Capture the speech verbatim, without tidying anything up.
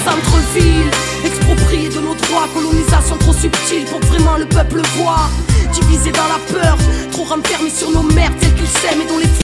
centre-ville. Exproprié de nos droits, colonisation trop subtile pour que vraiment le peuple voit. Divisé dans la peur, trop renfermé sur nos mères, celles qu'ils s'aiment et dont les